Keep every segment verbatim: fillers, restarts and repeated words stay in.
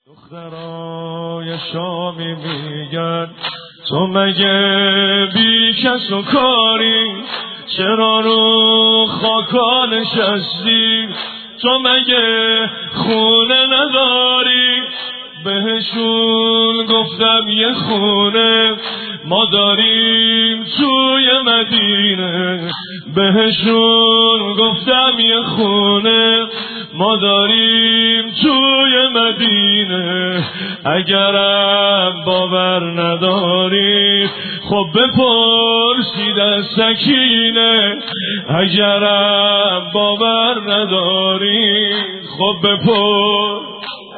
دخترای شامی میگن تو مگه بی کس و کاری، چرا رو خاکا نشستی، تو مگه خونه نداری؟ بهشون گفتم یه خونه ما داریم توی مدینه، بهشون گفتم یه خونه ما داریم توی مدینه. اگرم باور نداری خب بپرسید از سکینه، اگرم باور نداری خب بپرس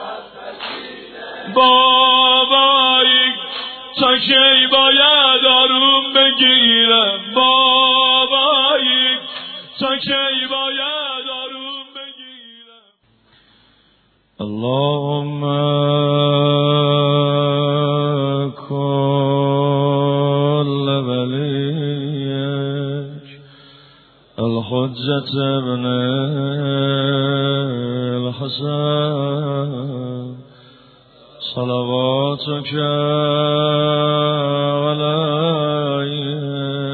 بابایی تا کی باید آروم بگیرم، بابایی تا کی باید آروم بگیرم. اللهم کل ولیک الحجة ابن الحسن صلواتك عليه.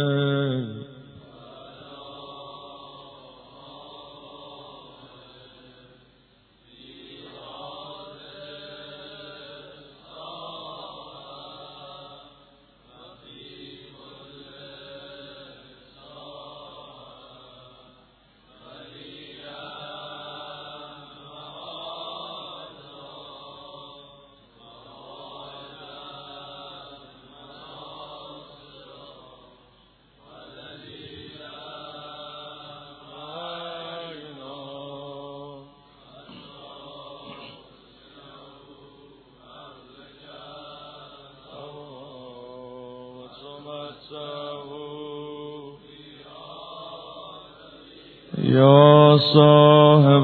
یا صاحب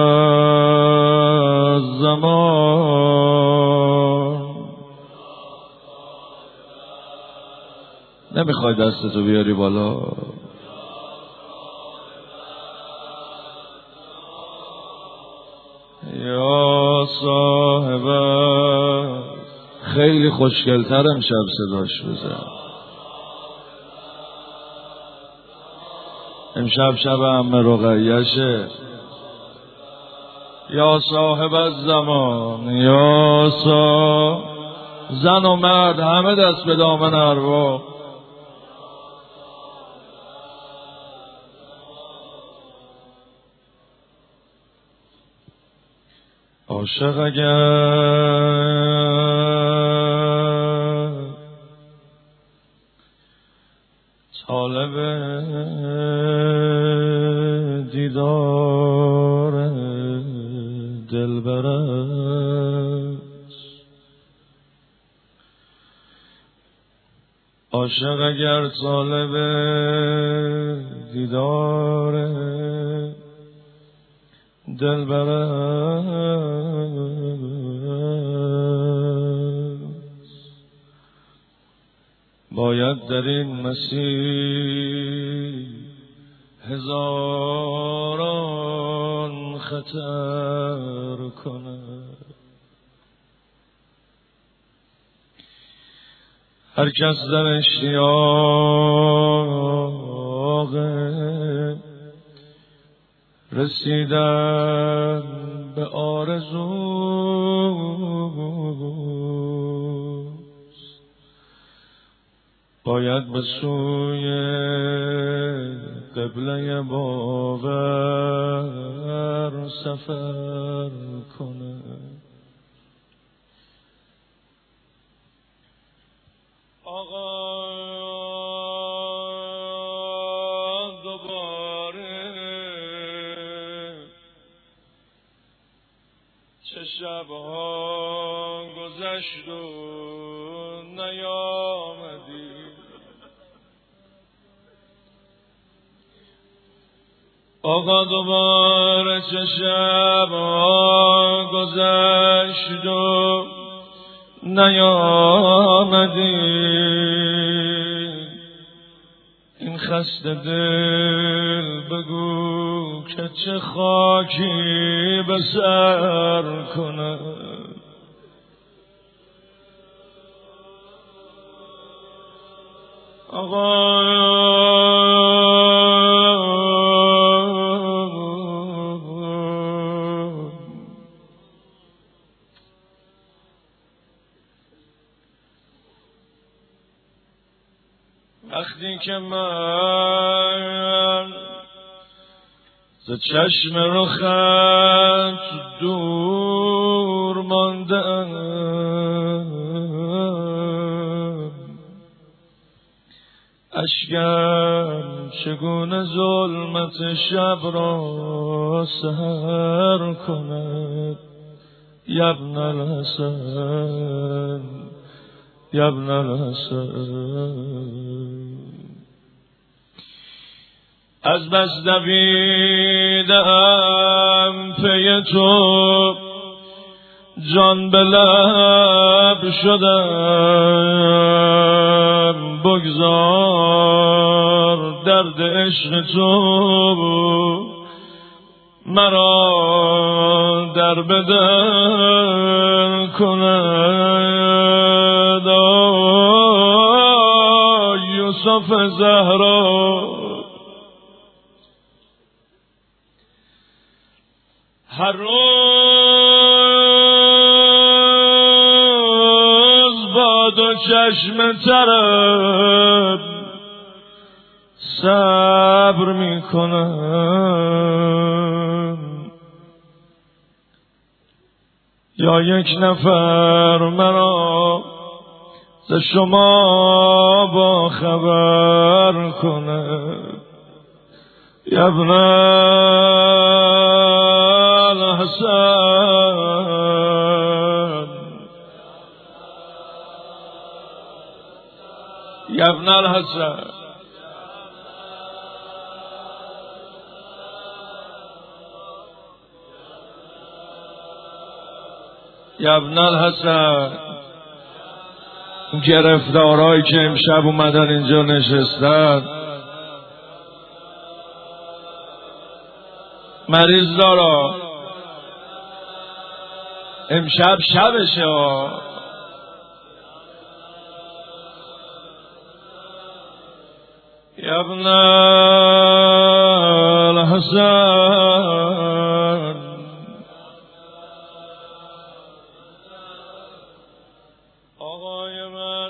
الزمان، نمیخوای دستتو بیاری بالا؟ یا صاحب، خیلی خوشگلتر امشب صداش بزن. امشب شب عمه رقیشه. یا صاحب الزمان، یا صاحب، زن و مرد همه دست به دامن ارواح. عاشق اگر طالب دیدار دلبر است، عاشق اگر طالب دیدار دلبر است، باید در این مسیر هزاران خطر کند. هر کس در اشتیاق رسیدن به آرزوست، باید به سوی قبله باور سفر کنه. آقا دوباره چه شبها گذشت و نیامدی، آقا دوباره چه شبها گذشت و نیامدی، این خسته دل بگو که چه خاکی به سر کنه. آقا وقتی که من ز چشم رخت دور ماندم اشکم چگونه ظلمت شب را سحر کند یبن الحسن یبن الحسن از بس دویدم پی تو جان به لب شدم بگذار درد عشق تو مرا در بدر کند آی یوسف زهرا هر روز با دو چشم ترم صبر می کنم یا یک نفر مرا ز شما با خبر کند یبن الحسن یبن الحسن یبن الحسن گرفتارهایی که امشب اومدن اینجا نشستن مریض دارا امشب شبشه ها یبن الحسن آقای من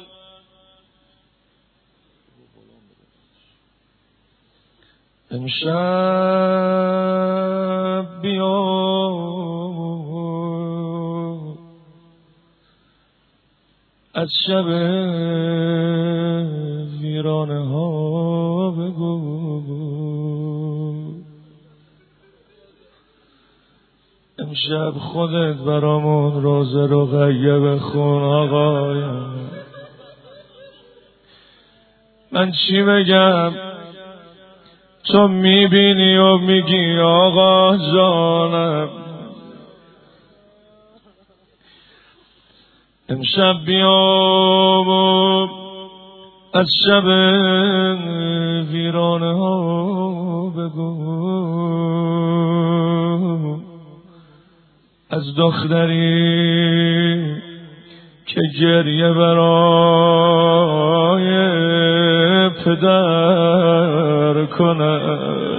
امشب بیا از شب ویرانه ها بگو امشب خودت برامون روزه رو غیه بخون آقای من چی بگم تو میبینی و میگی آقا جانم امشب بیام از شب ویرانه ها بگو از دختری که گریه برای پدر کنه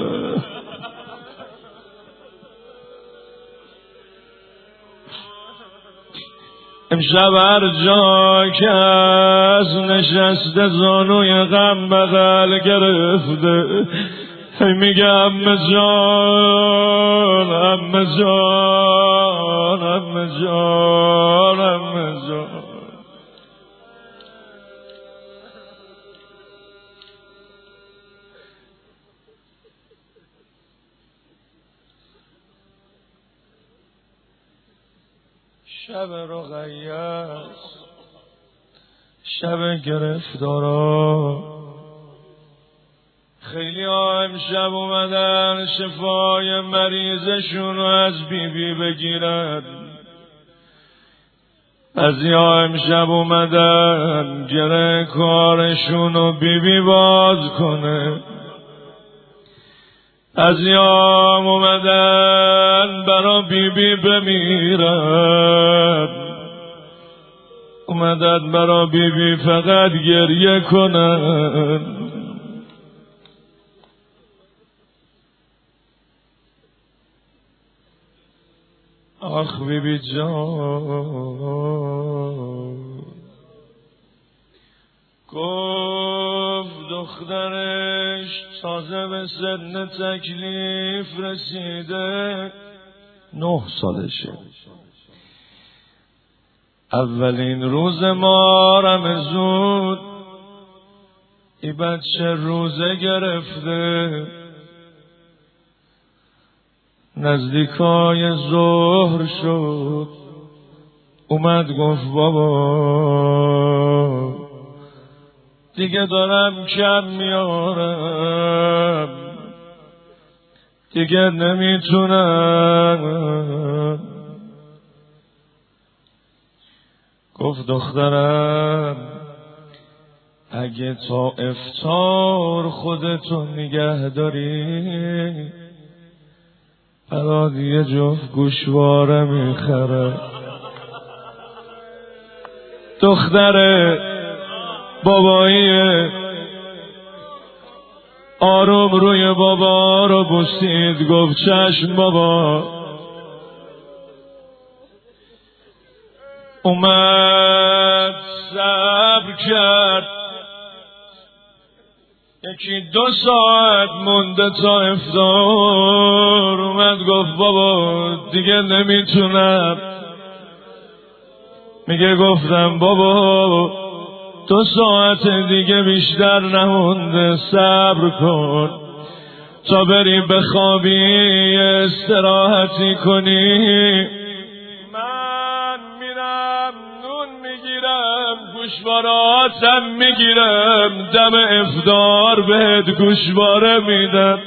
امشب هر جا که از نشسته زانوی غم بغل گرفته هی میگه عمه جان عمه جان عمه جان عمه جان شب رقیه شب گرفتارا خیلی ها امشب اومدن شفای مریضشون رو از بی بی بگیرن بعضی ها امشب اومدن گره کارشون رو بی بی باز کنه بعضی ها اومدن برا بی بی بمیرن اومدن برا بی بی فقط گریه کنن. آخ بی بی جان گفت دخترش تازه به سن تکلیف رسیده، نه سالشه، اولین روز مارم زود ای بچه روزه گرفته. نزدیکای ظهر شد اومد گفت بابا دیگه دارم کم میارم، دیگه نمیتونم. گفت دخترم اگه تا افطار خودتو نگه داری برات یه جفت گوشواره میخره. دختر باباییه آروم روی بابا رو بوسید، گفت چشم بابا. اومد صبر کرد، یکی دو ساعت مونده تا افطار. اومد گفت بابا دیگه نمیتونم. میگه گفتم بابا دو ساعت دیگه بیشتر نمونده، صبر کن تا بری بخوابی استراحتی کنی. من میرم نون میگیرم گوشواراتم میگیرم، دم افطار بهت گوشواره میدم.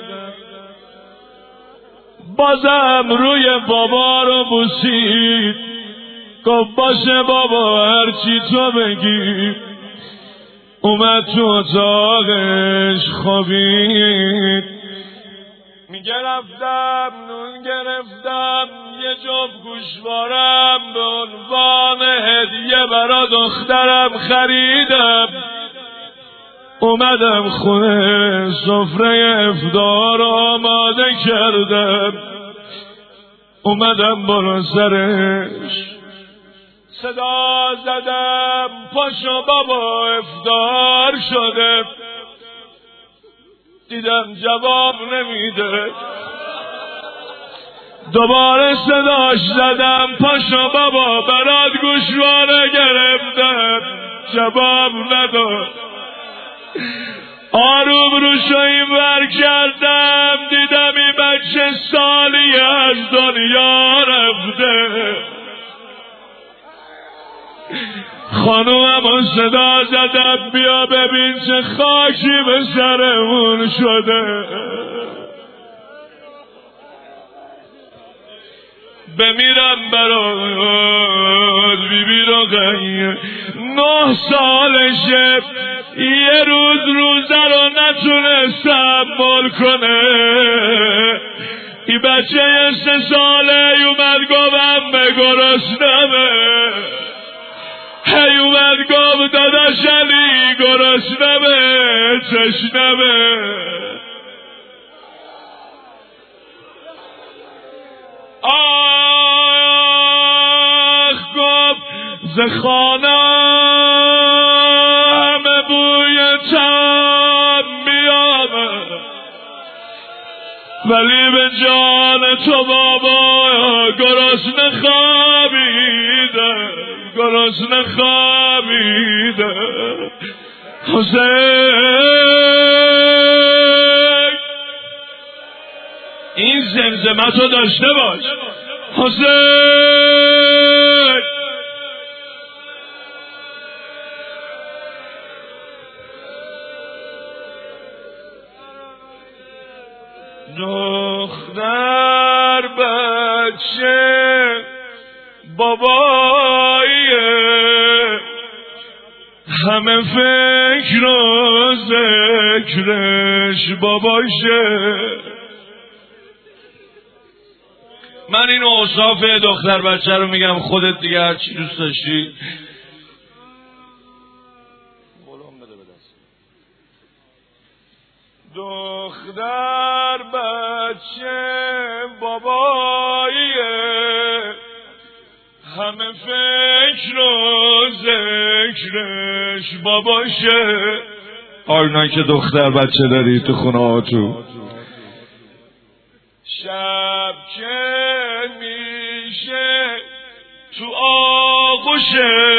بازم روی بابا رو بوسید، گفت باشه بابا هرچی تو بگی. اومد تو اتاقش خوابید. میگه رفتم نون گرفتم یه جفت گوشوارم به عنوان هدیه برا دخترم خریدم. اومدم خونه سفره افطار آماده کردم. اومدم بالا سرش صدا زدم پاشو بابا افطار شده. دیدم جواب نمیده، دوباره صداش زدم پاشو بابا برات گوشواره گرفتم، جواب نداد. آروم روشو اینور کردم دیدم این بچه سالی از دنیا رفته. خانومو صدا زدم بیا ببین چه خاکی به سرمون شده. بمیرم برات بی بی رقیه، نه سالشه، یه روز روزه رو نتونست تحمل کنه. این بچه سه ساله اومد گفتم به گرسنمه، هی اومد گفت داداش علی گرسنمه تشنمه. آخ گفت ز خانه همه بوی تب میاد، ولی به جان تو بابا گرسنه خوابیده، گرسنه خوابیده. حسین این زمزمتو داشته باش. حسین دختر بچه باباییه، همه فکر و ذکرش باباشه. من این اوصاف دختر بچه رو میگم، خودت دیگه هرچی دوست داشتی. دختر بچه باباییه، همه فکر و ذکرش باباشه. آینایی که دختر بچه داری تو خونه ها تو شب که میشه تو آغوشه،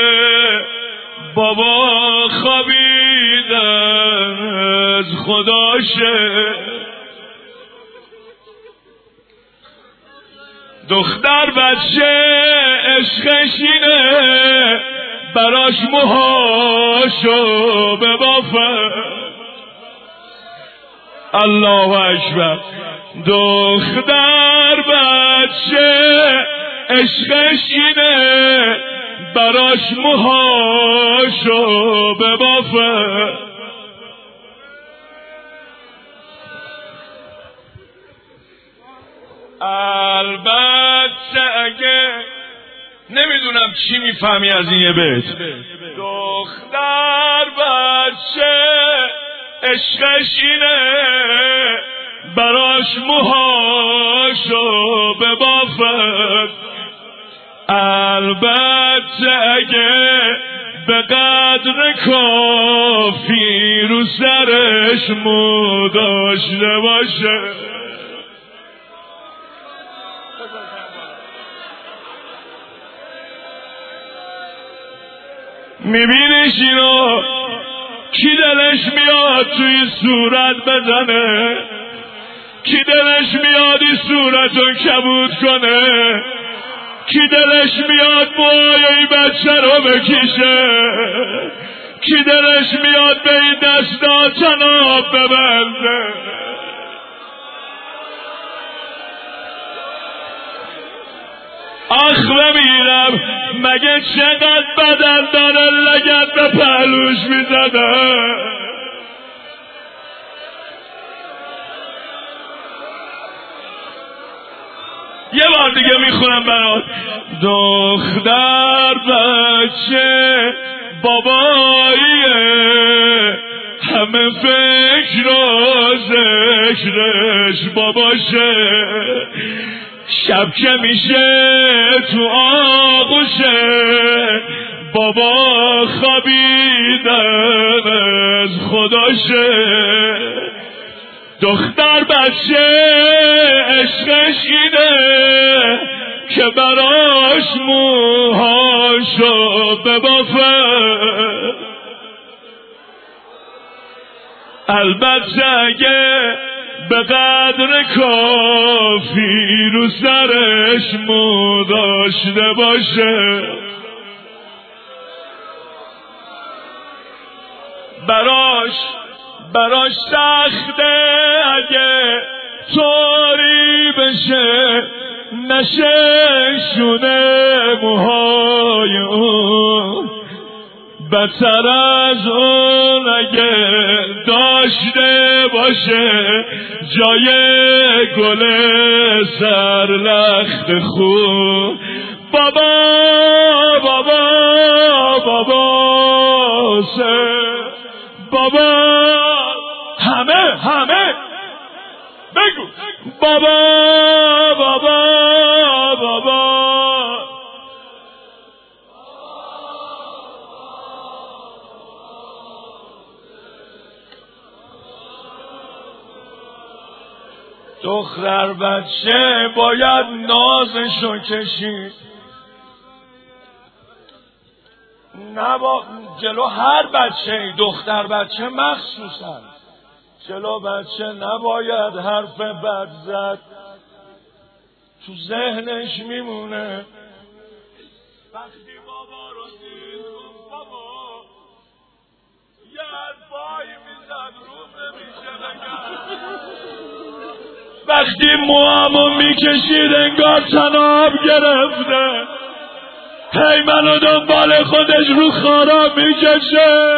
بابا خوابیدن از خداشه. دختر بچه عشقش اینه، براش موهاشو ببافه. الله اکبر. دختر بچه عشقش اینه، براش موهاشو ببافه. البته اگه نمیدونم چی میفهمی از این یه بیت. دختر بچه عشقش اینه، براش موهاشو ببافد. البته اگه به قدر کافی رو سرش مو داشته باشه. میبینیش اینو کی دلش میاد توی صورت بزنه، کی دلش میاد این صورتو کبود کنه، کی دلش میاد موهای این بچه رو بکشه، کی دلش میاد به این دستا تناب ببنده. آخ بمیرم مگه چقدر بدن داره لگد به پهلوش میزده. یه بار دیگه میخونم برات. دختر بچه باباییه، همه فکر و ذکرش باباشه. شب که میشه تو آغوشه، بابا خوابیدن از خداشه. دختر بچه عشقش اینه که براش موهاشو ببافه. البته اگه به قدر کافی رو سرش مو داشته باشه. براش براش سخته اگه طوری بشه، نشه شونه موهای اون. بدتر از اون اگه داشته باشه جای گل سرلخت خون. بابا بابا بابا سه بابا همه همه بگو بابا بابا بابا. دختر بچه باید نازشو کشید، نبا جلو هر بچه، دختر بچه مخصوصا جلو بچه نباید حرف بد زد، تو ذهنش میمونه. وقتی بابا رو دید بابا یه حرفایی میزد روم نمیشه بگم. وقتی موامو میکشید انگار تناب گرفته، هی منو دنبال خودش رو خارا میکشه.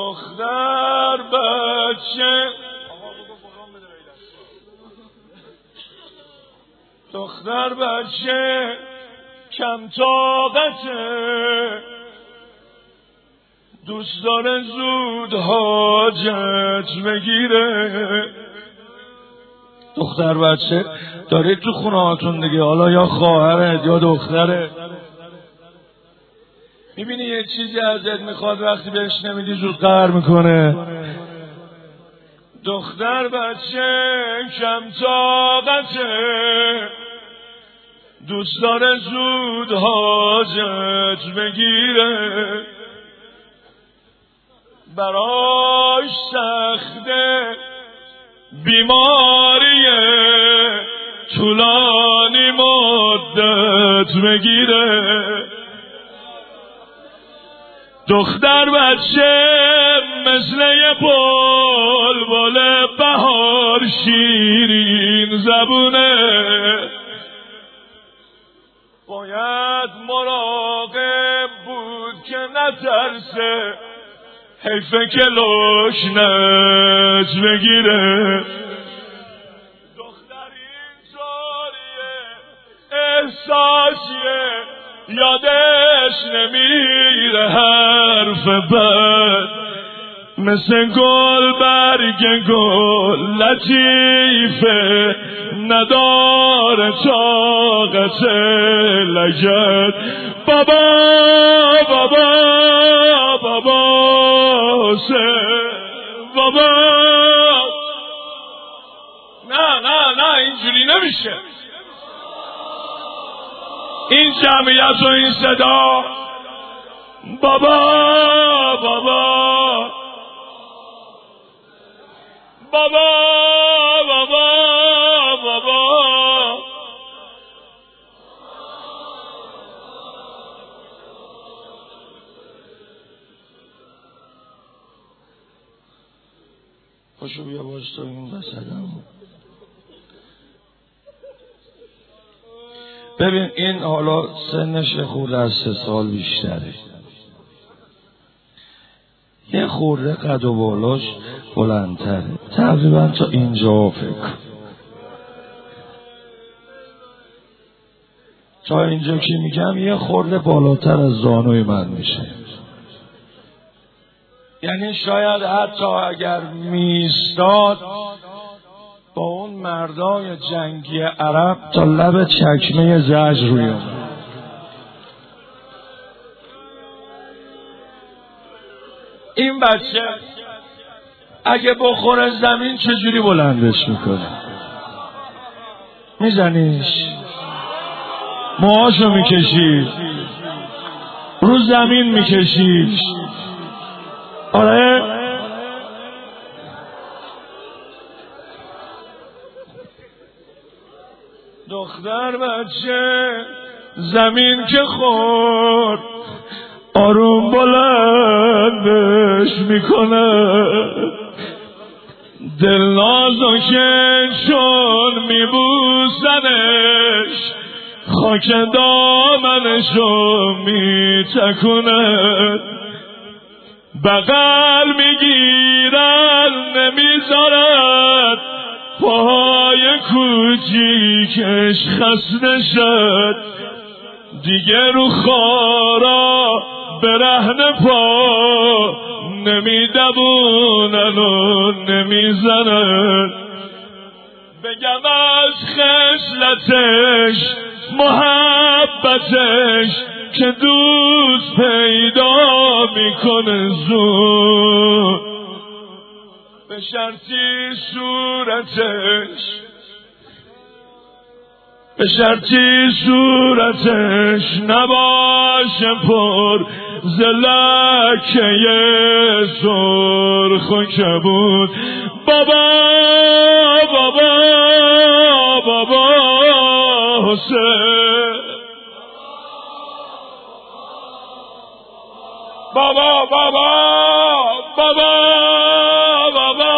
دختر بچه دختر بچه کم طاقته، دوست داره زود حاجت بگیره. دختر بچه دارید تو خونه هاتون دیگه، حالا یا خواهرت یا دخترت، میبینی یه چیزی ازت میخواد، وقتی بهش نمیدی زود قهر میکنه. دختر بچه کم طاقته، دوست داره زود حاجت بگیره. براش سخته بیماریه، طولانی مدت بگیره. دختر بچه مثل یه بلبل بهار شیرین زبونه، باید مراقب بود که نترسه، حیفه که لشنت بگیره. دختر اینطوریه احساسیه، یادش نمیره حرف بد، مثل گل برگ گل لطیفه، نداره طاقت لگد. بابا بابا بابا حسین بابا. نه نه نه اینجوری نمیشه. این جمعیت و این صدا بابا بابا بابا بابا بابا. پاشو بیا باز تو این وسطم. ببین این حالا سنش خورده از سه سال بیشتره، یه خورده قد و بالاش بلندتره، تقریبا تا اینجا فکر، تا اینجا که میگم یه خورده بالاتر از زانوی من میشه. یعنی شاید حتی اگر میستاد با اون مردای جنگی عرب تا لب چکمه زجر روی اون. این بچه اگه بخوره زمین چجوری بلندش میکنه؟ میزنیش، موهاشو میکشی، رو زمین میکشیش. آره دختر بچه زمین که خورد آروم بلندش میکنه، دلنازو که چون میبوسنش خاک دامنشو میتکونه، بغل میگیرن نمیذارن پاهای کوچیکش خسته شد، دیگه رو خارا برهنه پا نمیدبونن و نمیزنن. بگم از خصلتش محبتش که دوست پیدا میکنه زود، به شرطی صورتش به شرطی صورتش نباشه پر زلکه سرخ و کبود. بابا بابا بابا حسین بابا بابا بابا بابا.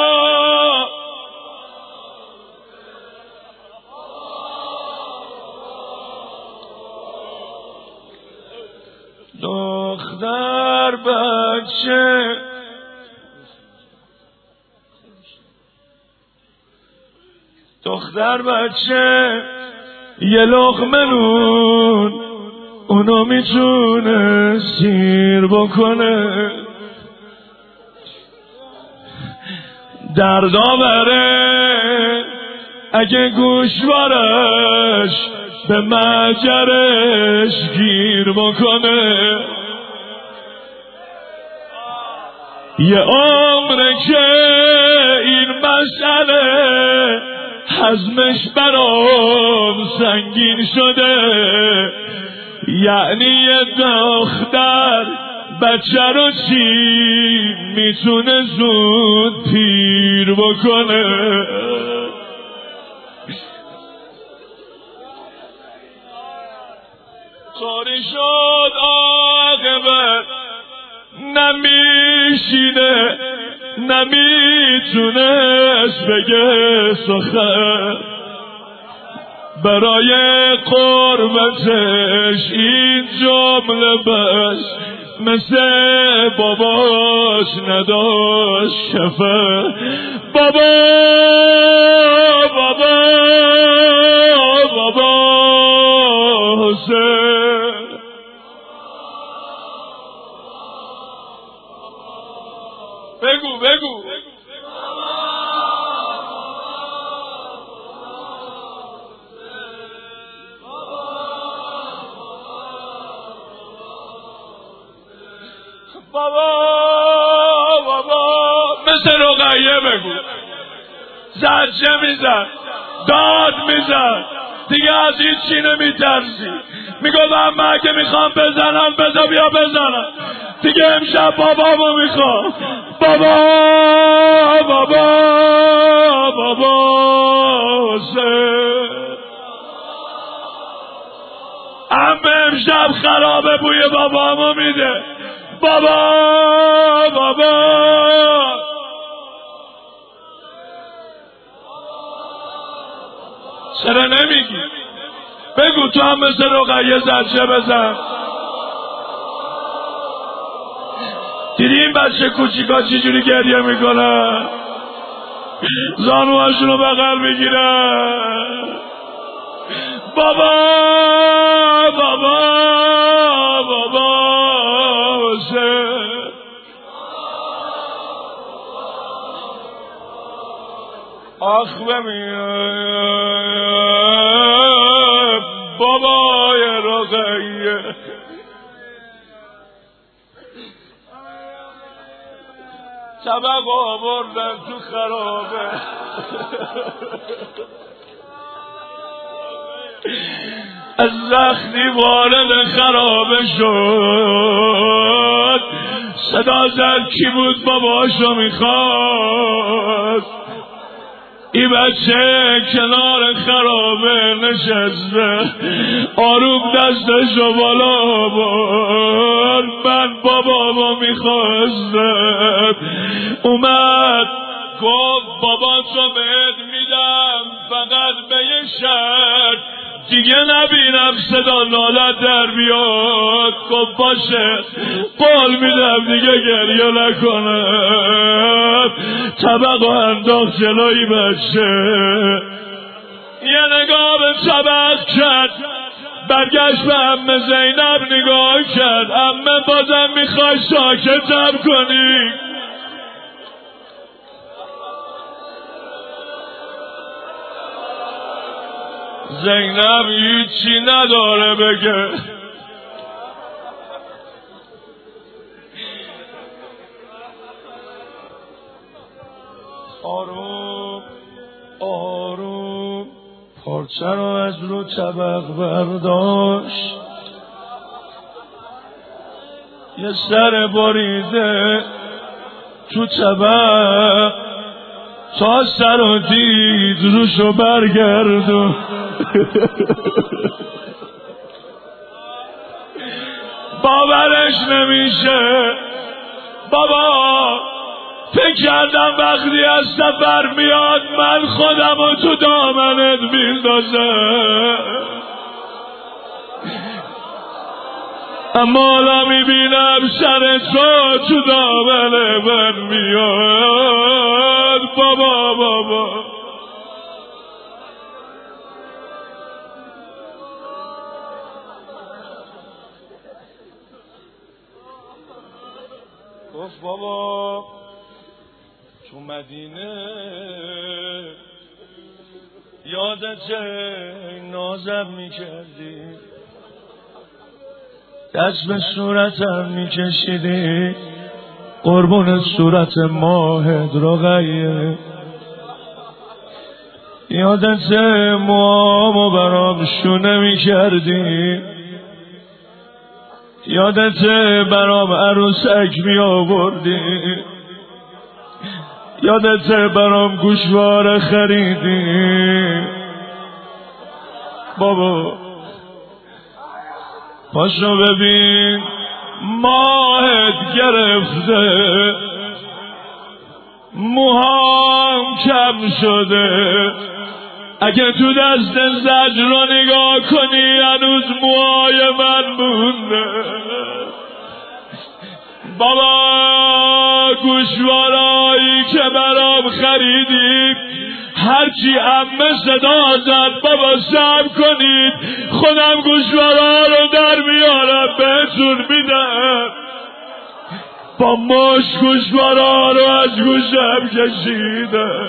دختر بچه دختر بچه یه لقمه نون اونو میتونه سیر بکنه. دردا بره اگه گوشوارش به مجرش گیر بکنه. یه عمره که این مسئله هضمش برام سنگین شده، یعنی یه دختر بچه رو چی میتونه زود پیر بکنه. طوری شد عاقبت نمیشینه، نمیتونست بگه سخن، برای قربتش این جمله بس مثل باباش نداشت شفه. بابا بابا بابا حسین، بگو بگو بابا بابا، مثل رقیه بگو. زجه میزد، داد میزد، دیگه از این چی نمیترسی. میگفتم من که میخوام بزنم بذار بیا بزنم، دیگه امشب بابامو میخوام. بابا بابا بابا حسین، عمه امشب خرابه بوی بابامو میده. بابا بابا چرا نمیگی؟ بگو تو هم مثل رقیه زجه بزن. دیدی این بچه کوچیکا چی جوری گریه میکنن؟ زانوهاشونو بغل میگیرن. بابا بابا بابا حسین، آخ بمیم بابای رقیه. طبق آوردن تو خرابه، از زخمی وارد خرابه شد. صدا زد کی بود باباشو میخواد. این بچه کنار خرابه نشسته، آروم دستشو بالا برد. من بابامو میخواستم، اومد گفت بابا تو بهت میدم فقط به یه شرط، دیگه نبینم صدا نالت در بیاد. گفت باشه قول میدم دیگه گریه نکنم. طبق و انداخت جلوی بچه، یه نگاه به طبق کرد، برگشت به عمه زینب نگاه کرد. عمه بازم میخوای ساکتم کنی؟ زینب هیچی نداره بگه. آروم آروم پارچه رو از رو طبق برداشت، یه سر بریده تو طبق تا سر و دید روشو برگردون. باورش نمیشه. بابا فکر کردم وقتی از سفر میاد من خودم رو تو دامنت میندازم، اما حالا میبینم سر تو تو دامن من میاد. بابا بابا گفت بابا تو مدینه یادت نازم میکردی، دست به صورتم میکشیدی، قربون صورت ماهت رقیه، یادت موامو برام شونه میکردی، یادت برام عروسک میآوردی، یادت برام گوشواره خریدی. بابا پاشو ببین ماهت گرفته، موهام کم شده، اگه تو دست زجر رو نگاه کنی هنوز موهای من مونده. بابا گوشوارایی که برام خریدی هرچی عمه صدا زد بابا صبر کنید خودم گوشوارا رو در میارم بهتون میدم. با مش گوشوارا رو از گوشم کشیدم.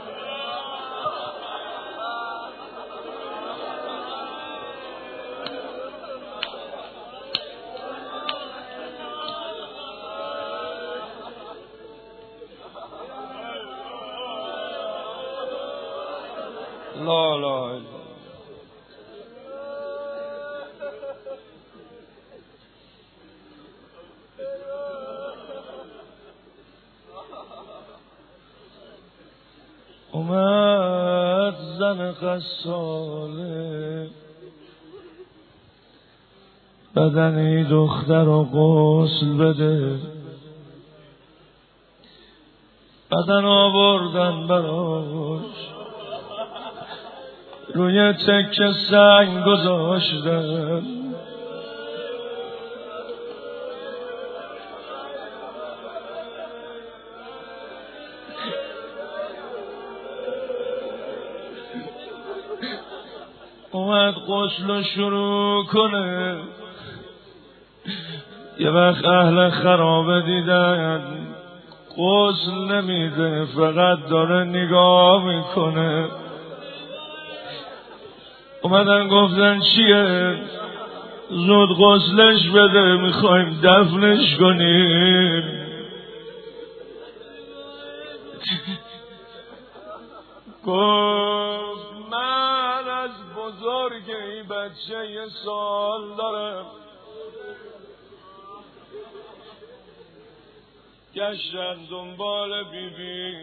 لا لا اومد زن غساله، بدنی دختر و غسل بده، بدن آوردن براش، روی تکه سنگ گذاشتن، اومد غسل شروع کنه. یه وقت اهل خرابه دیدن غسل نمیده فقط داره نگاه میکنه، اومدن گفتن چیه؟ زود غسلش بده میخوایم دفنش کنیم. گفت من از بزرگی بچه یه سال دارم، گشتن دنبال بی بی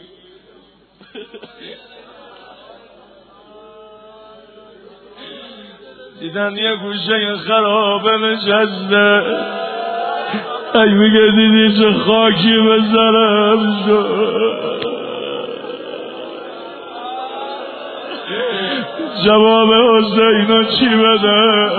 دیدن یه گوشه خرابه نشسته، ای میگه دیدی چه خاکی بزرم شد. جواب حسینو چی بده؟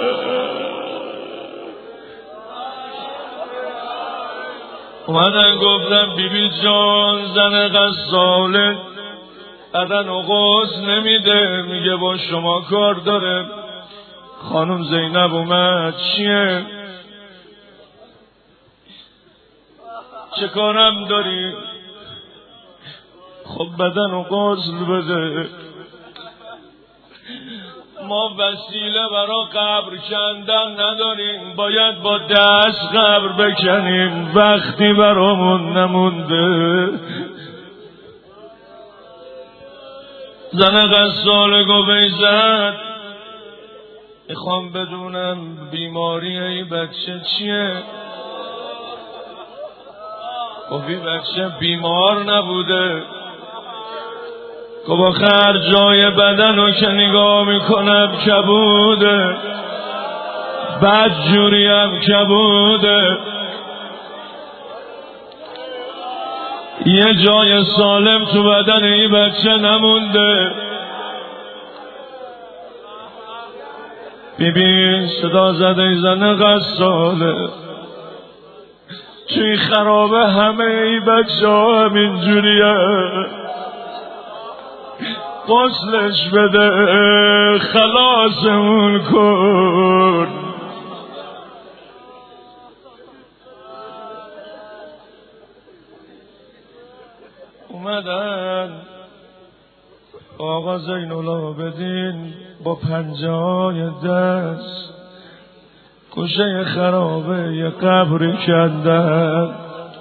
اومدن گفتن بی بی جان زن غساله بدن و غسل نمیده، میگه با شما کار داره. خانم زینب اومد چیه؟ چه کارم داری؟ خب بدن و غسل بده. ما وسیله برا قبر کندن نداریم، باید با دست قبر بکنیم، وقتی برامون نمونده. زن غساله گفت ای زن میخوام بدونم بیماری ای بچه چیه؟ گفت این بچه بیمار نبوده. گفت آخه هر جای بدن رو که نگاه میکنم کبوده، بد جوری هم کبوده، یه جای سالم تو بدن این بچه نمونده. بی بی صدا زده زن غساله توی خرابه همه ای بچه ها همین جوریه، غسلش بده خلاصمون کن. اومدن آقا زین العابدین با پنجه های دست گوشه خرابه یه قبری کندن.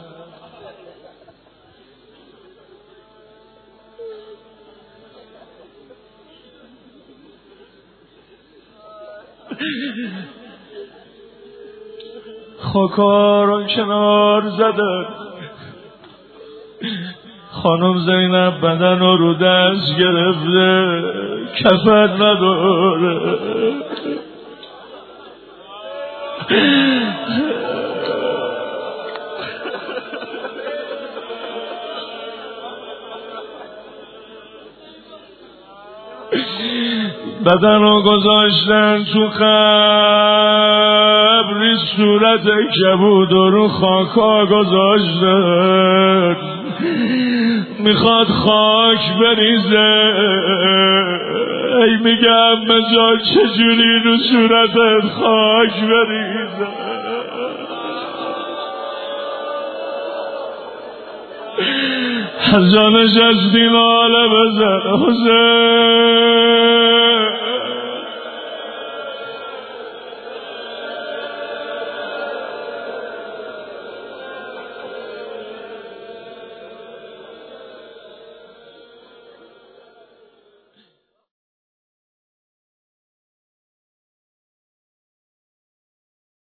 خاکا رو کنار زدن. خانم زینب بدن رو دست گرفته کفن نداره. بدن رو گذاشتن تو قبری صورت کبود رو خاکا گذاشتن. میخواد خاک بریزه. ای میگم مجال چجوری رو صورتت خاک بریزه. از جانش از دیناله بزن حسین.